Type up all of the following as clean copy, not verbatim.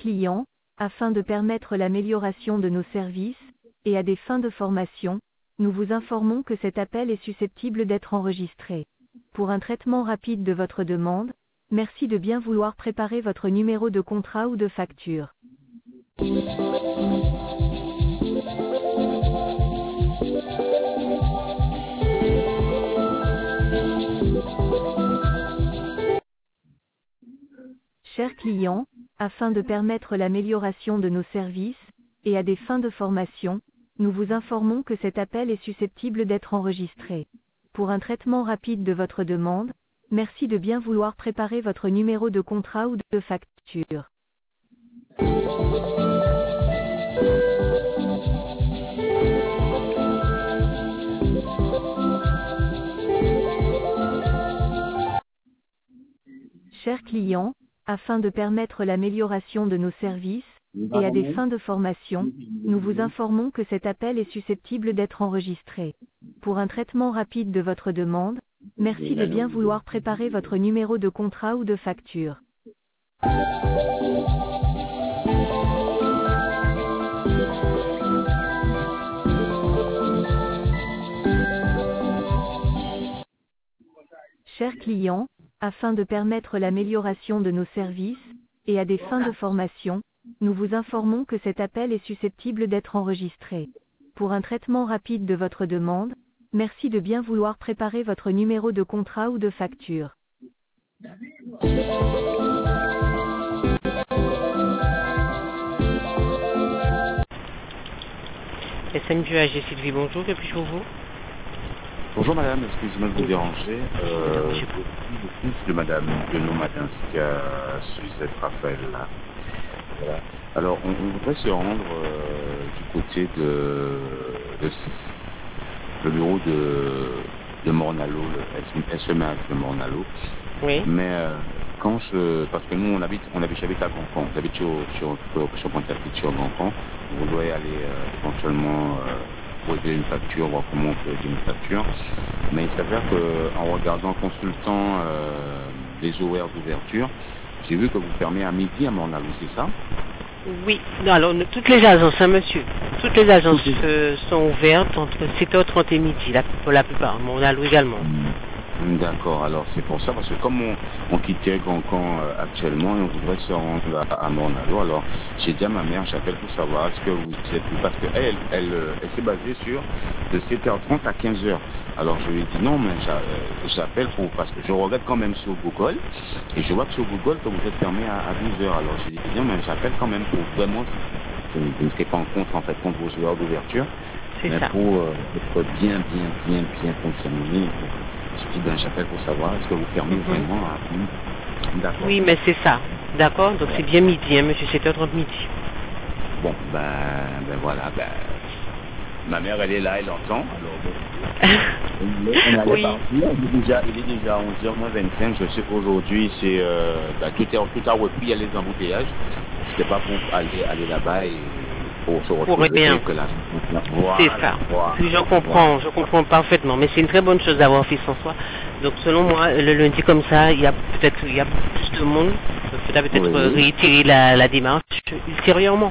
client, afin de permettre l'amélioration de nos services, et à des fins de formation, nous vous informons que cet appel est susceptible d'être enregistré. Pour un traitement rapide de votre demande, merci de bien vouloir préparer votre numéro de contrat ou de facture. Chers clients, afin de permettre l'amélioration de nos services, et à des fins de formation, nous vous informons que cet appel est susceptible d'être enregistré. Pour un traitement rapide de votre demande, merci de bien vouloir préparer votre numéro de contrat ou de facture. Chers clients, afin de permettre l'amélioration de nos services, et à des fins de formation, nous vous informons que cet appel est susceptible d'être enregistré. Pour un traitement rapide de votre demande, merci de bien vouloir préparer votre numéro de contrat ou de facture. Chers clients, afin de permettre l'amélioration de nos services, et à des fins de formation, nous vous informons que cet appel est susceptible d'être enregistré. Pour un traitement rapide de votre demande, merci de bien vouloir préparer votre numéro de contrat ou de facture. SMG AG Sylvie, bonjour, que puis-je pour vous? Bonjour madame, excusez-moi de vous déranger. Je suis le fils de madame, de nos matins, qui a Suzette Raphaël là. Voilà. Alors on voudrait se rendre du côté de le bureau de Mornalo, le SMH de Mornalo. Oui. Mais parce que nous j'habite à Gancan, j'habite sur Pointe-à-Pitre sur Gancan, on doit aller éventuellement poser une facture, voir comment on peut poser une facture. Mais il s'avère qu'en regardant, en consultant les horaires d'ouverture, j'ai vu que vous fermez à midi à Mornalo, c'est ça? Oui, non, alors toutes les agences, hein, monsieur, toutes les agences sont ouvertes entre 7h30 et midi, pour la plupart, Mornalo également. D'accord, alors c'est pour ça, parce que comme on quittait Gancan actuellement et on voudrait se rendre à Mornalo, alors j'ai dit à ma mère, j'appelle pour savoir est-ce que vous êtes plus, parce qu'elle s'est basée sur de 7h30 à 15h. Alors je lui ai dit non, mais j'appelle parce que je regarde quand même sur Google et je vois que sur Google que vous êtes fermé à 12h. Alors j'ai dit non, mais j'appelle quand même pour vraiment, je ne serai pas en compte en fait contre vos heures d'ouverture, mais ça. pour être bien confirmé. Je dis, j'appelle pour savoir, est-ce que vous fermez vraiment à midi? D'accord. Oui, mais c'est ça. D'accord? Donc c'est bien midi, hein, monsieur, 7h30 midi. Bon, voilà, ma mère, elle est là, elle entend. Alors, on allait oui. partir. Il est déjà 11h25. Je sais qu'aujourd'hui, c'est, tout a repris, il y a les embouteillages. C'était pas pour aller là-bas et pour se retrouver rien. Que la voilà, c'est ça. Je comprends parfaitement. Mais c'est une très bonne chose d'avoir fait sans soi. Donc selon moi, le lundi comme ça, il y a plus de monde. Donc il faudra peut-être réitérer la démarche ultérieurement.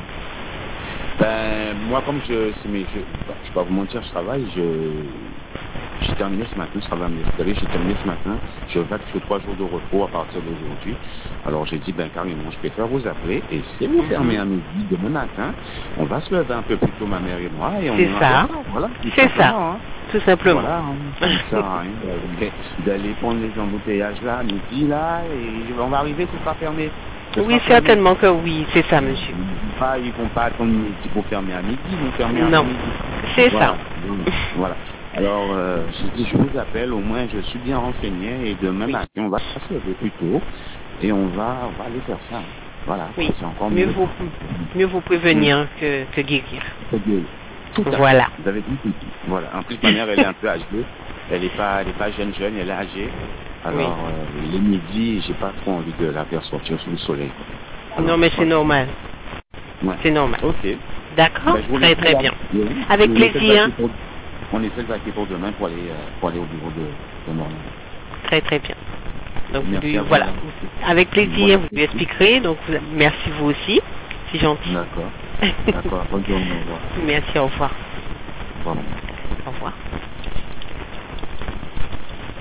Moi, comme je vais pas vous mentir, je travaille, j'ai terminé ce matin, j'ai terminé ce matin, je vais sur 3 jours de repos à partir d'aujourd'hui. Alors j'ai dit, carrément, je préfère vous appeler, et si vous fermez à midi demain matin, on va se lever un peu plus tôt, ma mère et moi, et on c'est ça. Voilà, c'est ça, hein. Tout simplement. Voilà, ça sert à rien d'aller prendre les embouteillages là, à midi là, et on va arriver, ce sera fermé. Oui, certainement que oui, c'est ça, monsieur. Ils vont pas attendre midi pour fermer à midi, ils vont fermer à midi. C'est ça. Voilà. Alors, j'ai dit, je vous appelle, au moins je suis bien renseigné, et demain matin, on va se lever plus tôt, et on va aller faire ça. Voilà. Oui, c'est encore mieux vous prévenir que guérir. Voilà. Vous avez dit tout. Voilà. En plus, ma mère, elle est un peu âgée. Elle est pas jeune, elle est âgée. Alors, il est midi, j'ai pas trop envie de la faire sortir sous le soleil. Alors, non, mais c'est normal. Ouais. C'est normal. Ok. D'accord. Très bien. Avec plaisir. On essaie de vaquer pour demain pour aller au bureau de Mornalo. Très bien. Donc voilà. Avec plaisir, vous lui expliquerez. Donc merci vous aussi. C'est gentil. D'accord. D'accord. Bonne journée. Au revoir. Merci, au revoir. Au revoir. Au revoir.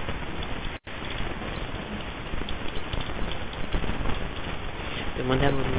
Demandez à mon